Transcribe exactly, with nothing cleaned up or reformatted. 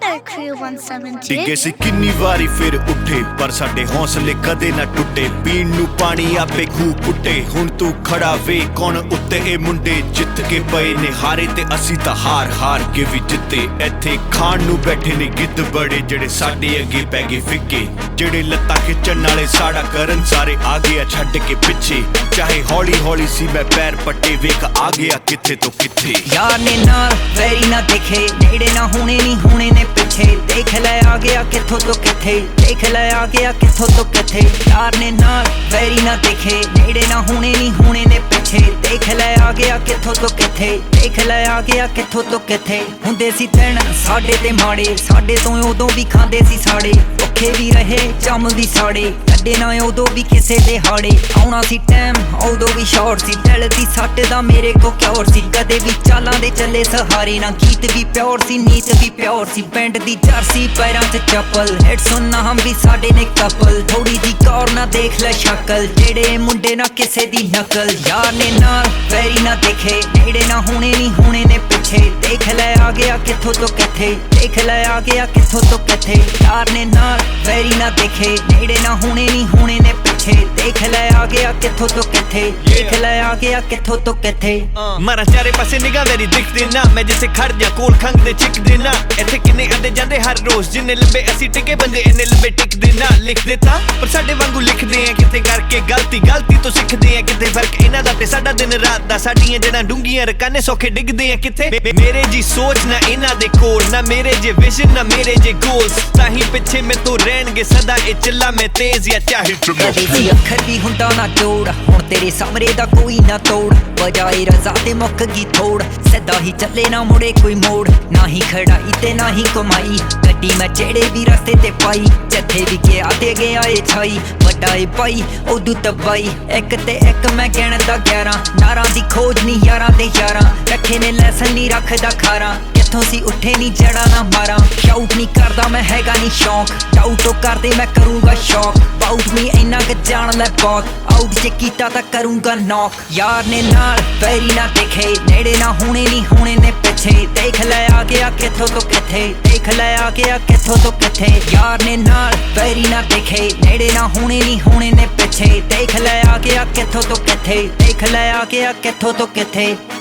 Weather Crew one seven two। ਡਿੱਗੇ ਸੀ ਕਿੰਨੀ ਵਾਰੀ ਫਿਰ ਉੱਠੇ ਪਰ ਸਾਡੇ ਹੌਸਲੇ ਕਦੇ ਨਾ ਟੁੱਟੇ। ਪੀਣ ਨੂੰ ਪਾਣੀ ਆਪੇ ਖੂਹ ਪੁੱਟੇ। ਹੁਣ ਤੂੰ ਖੜਾ ਵੇ ਕੌਣ ਉੱਤੇ ਇਹ ਮੁੰਡੇ ਜਿੱਤ ਕੇ ਪਏ ਨੇ ਹਾਰੇ ਤੇ ਅਸੀਂ ਤਾਂ ਹਾਰ ਹਾਰ ਕੇ ਵੀ ਜਿੱਤੇ। ਇੱਥੇ ਖਾਣ ਨੂੰ ਬੈਠੇ ਨੇ ਗਿੱਧ ਬੜੇ ਜਿਹੜੇ ਸਾਡੇ ਅੱਗੇ ਪੈ ਗਏ ਫਿੱਕੇ। ਜਿਹੜੇ ਲੱਤਾਂ ਖਿੱਚਣ ਵਾਲੇ ਸਾੜਾ ਕਰਨ ਸਾਰੇ ਆ ਗਿਆ ਛੱਡ ਕੇ ਪਿੱਛੇ। ਚਾਹੇ ਹੌਲੀ ਹੌਲੀ ਸੀ ਮੈਂ ਪੈਰ ਪੱਟੇ ਵੇਖ ਆ ਗਿਆ ਕਿੱਥੇ ਤੋਂ ਕਿੱਥੇ। ਯਾਰ ਨੇ ਨਾਲ ਵੈਰੀ ਨਾ ਦੇਖੇ ਨੇੜੇ ਨਾ ਹੋਣੇ ਨਹੀਂ ਹੋਣੇ ਨੇ ਪਿੱਛੇ। ਦੇਖ ਲੈ ਆ ਗਿਆ ਕਿੱਥੋਂ ਤੋਂ ਕਿੱਥੇ ਦੇਖ ਲੈ ਆ ਗਿਆ ਕਿੱਥੋਂ ਤੋਂ ਕਿੱਥੇ। ਯਾਰ ਨੇ ਨਾਲ ਵੈਰੀ ਨਾ ਦੇਖੇ ਨੇੜੇ ਨਾ ਹੋਣੇ ਨਹੀਂ ਹੋਣੇ ਨੇ ਪਿੱਛੇ। ਦੇਖ ਲੈ ਆ ਗਿਆ ਕਿੱਥੋਂ ਤੋਂ ਕਿੱਥੇ ਦੇਖ ਲੈ ਆ ਗਿਆ ਕਿੱਥੋਂ ਤੋਂ ਕਿੱਥੇ। ਹੁੰਦੇ ਸੀ ਦਿਨ ਸਾਡੇ ਤੇ ਮਾੜੇ ਸਾਡੇ ਤੋਂ ਉਦੋਂ ਵੀ ਖਾਂਦੇ ਸੀ ਸਾੜੇ। ਔਖੇ ਵੀ ਰਹੇ ਜੰਮ ਵੀ ਸਾੜੇ ਕੱਢੇ ਨਾ ਉਦੋਂ ਵੀ ਕਿਸੇ ਦੇ ਹਾੜੇ। ਆਉਣਾ ਸੀ ਟਾਈਮ ਉਦੋਂ ਵੀ ਸ਼ਾਰਟ ਸੀ ਦਿਲ ਦੀ ਸੱਟ ਦਾ ਮੇਰੇ ਕੋ ਕਿਉਰ ਸੀ। ਕਦੇ ਵੀ ਚਾਲਾਂ ਦੇ ਚੱਲੇ ਸਹਾਰੇ ਨਾ ਗੀਤ ਵੀ ਪਿਓਰ ਸੀ ਨੀਤ ਵੀ ਪਿਓਰ ਸੀ। ਪਿੰਡ ਦੀ ਜਰਸੀ ਪੈਰਾਂ 'ਚ ਚੱਪਲ ਹਿੱਟ ਸੁਣਨਾ ਹਮ ਵੀ ਸਾਡੇ ਨੇ ਕਪਲ। ਥੋੜੀ ਦੀ ਗੌਰ ਨਾ ਦੇਖ ਲੈ ਸ਼ਕਲ ਜਿਹੜੇ ਮੁੰਡੇ ਨਾ ਕਿਸੇ ਦੀ ਨਕਲ। ਯਾਰ ਨੇ ਨਾਲ ਵੈਰੀ ਨਾ ਦੇਖੇ ਨੇੜੇ ਨਾ ਹੋਣੇ ਨਹੀਂ ਹੋਣੇ ਨੇ ਪਿੱਛੇ। ਦੇਖ ਲੈ ਆ ਗਿਆ ਕਿੱਥੋਂ ਤੋਂ ਕਿੱਥੇ ਦੇਖ ਲੈ ਆ ਗਿਆ ਕਿੱਥੋਂ ਤੋਂ ਕਿੱਥੇ। ਯਾਰ ਨੇ ਨਾਲ ਵੈਰੀ ਨਾ ਦੇਖੇ ਨੇੜੇ ਨਾ ਹੋਣੇ ਨਹੀਂ ਹੋਣੇ ਨੇ ਪਿੱਛੇ। ਦੇਖ ਲੈ ਆ ਗਿਆ ਕਿੱਥੋਂ ਤੋਂ ਕਿੱਥੇ ਦੇਖ ਲੈ ਆ ਗਿਆ ਕਿੱਥੋਂ ਤੋਂ ਕਿੱਥੇ। ਮਾਰਾ ਚਾਰੇ ਪਾਸੇ ਨਿਗਾਹ ਮੇਰੀ ਦਿਖਦੇ ਨਾ ਮੈਂ ਜਿੱਥੇ ਖੜ ਜਾ ਕੋਲ ਖੰਗ ਦੇ ਚਿੱਕਦੇ ਨਾ। ਇੱਥੇ ਕਿੰਨੇ ਆਂਦੇ ਜਾਂਦੇ ਹਰ ਰੋਜ਼ ਜਿੰਨੇ ਲੰਬੇ ਅਸੀਂ ਟਿਕੇ ਬੰਦੇ ਇੰਨੇ ਲੰਬੇ ਟਿਕਦੇ ਨਾ। ਲਿਖਦੇ ਤਾਂ ਪਰ ਸਾਡੇ ਵਾਂਗੂ ਲਿਖਦੇ ਆ ਕਿਤੇ ਕਰਕੇ ਗਲਤੀ ਗਲਤੀ ਤੋਂ ਸਿੱਖਦੇ ਆ ਕਿਤੇ ਫਰਕ ਇਹਨਾਂ ਦਾ ਤੇ ਸਾਡਾ ਦਿਨ ਰਾਤ ਦਾ। ਸਾਡੀਆਂ ਜਿਹੜਾ ਡੂੰਘੀਆਂ ਰਕਾਨੇ ਸੌਖੇ ਡਿੱਗਦੇ ਆ ਕਿੱਥੇ। ਮੇਰੇ ਜੀ ਸੋਚ ਨਾ ਇਹਨਾਂ ਦੇ ਕੋਲ ਨਾ ਮੇਰੇ ਜੇ ਵਿਜ਼ਨ ਨਾ ਮੇਰੇ ਜੇ ਗੋਲਸ। ਤਾਂ ਹੀ ਪਿੱਛੇ ਮੈਂ ਤੋਂ ਰਹਿਣਗੇ ਸਦਾ ਇਹ ਚੱਲਾ ਮੈਂ ਤੇਜ਼ ਜਾਂ ਚਾਹੇ ਕਦੇ ਵੀ ਅੱਖਰ ਵੀ ਹੁੰਦਾ ਨਾ ਜੋੜ ਹੁਣ ਤੇਰੇ ਸਾਹਮਣੇ ਦਾ ਕੋਈ ਨਾ ਤੋੜ। ਬਜਾਏ ਰਜ਼ਾ ਤੇ ਮੁੱਕ ਗਈ ਥੋੜ ਸਿੱਧਾ ਹੀ ਚੱਲੇ ਨਾ ਮੁੜੇ ਕੋਈ ਮੋੜ। ਨਾ ਹੀ ਖੜਾਈ ਤੇ ਨਾ ਹੀ ਕਮਾਈ ਗੱਡੀ ਮੈਂ ਜਿਹੜੇ ਵੀ ਰਸਤੇ ਤੇ ਪਾਈ। ਜਿੱਥੇ ਵੀ ਗਿਆ ਤੇ ਗਿਆ ਏ ਛਾਈ ਵੱਡਾ ਏ ਪਾਈ ਉਦੋਂ ਤਬਾਈ। ਇੱਕ ਤੇ ਇੱਕ ਮੈਂ ਗਿਣਦਾ ਗਿਆਰਾਂ ਨਾਰਾਂ ਦੀ ਖੋਜ ਨਹੀਂ ਯਾਰਾਂ ਦੇ ਯਾਰਾਂ। ਰੱਖੇ ਨੇ ਲੈਸਨ ਨਹੀਂ ਰੱਖਦਾ ਖਾਰਾਂ ਕਿੱਥੋਂ ਸੀ ਉੱਠੇ ਨਹੀਂ ਜੜਾ ਨਾ ਮਾਰਾਂ। ਸ਼ਾਊਟ ਨਹੀਂ ਕਰਦਾ ਮੈਂ ਹੈਗਾ ਨਹੀਂ ਸ਼ੌਂਕ ਡਾਊਟੋ ਕਰਦੇ ਮੈਂ ਕਰੂੰਗਾ ਸ਼ੌਕ। ਬਾਊਟ ਮੀ ਇੰਨਾ ਕੁ ਜਾਣ ਲੈ ਬਹੁਤ ਆਊਟ ਜੇ ਕੀਤਾ ਤਾਂ ਕਰੂੰਗਾ ਨੌਕ। ਯਾਰ ਨੇ ਨਾਲ ਵੈਰੀ ਨਾ ਦੇਖੇ ਨੇੜੇ ਨਾ ਹੋਣੇ ਨਹੀਂ ਹੋਣੇ ਨੇ ਪਿੱਛੇ। ਦੇਖ ਲੈ ਆ ਗਿਆ ਕਿੱਥੋਂ ਤੋਂ ਕਿੱਥੇ ਦੇਖ ਲੈ ਆ ਗਿਆ ਕਿੱਥੋਂ ਤੋਂ ਕਿੱਥੇ। ਯਾਰ ਨੇ ਨਾਲ ਵੈਰੀ ਨਾ ਦੇਖੇ ਨੇੜੇ ਨਾ ਹੋਣੇ ਨਹੀਂ ਹੋਣੇ ਨੇ ਪਿੱਛੇ। ਦੇਖ ਲੈ ਆ ਗਿਆ ਕਿੱਥੋਂ ਤੋਂ ਕਿੱਥੇ ਦੇਖ ਲੈ ਆ ਗਿਆ ਕਿੱਥੋਂ ਤੋਂ ਕਿੱਥੇ।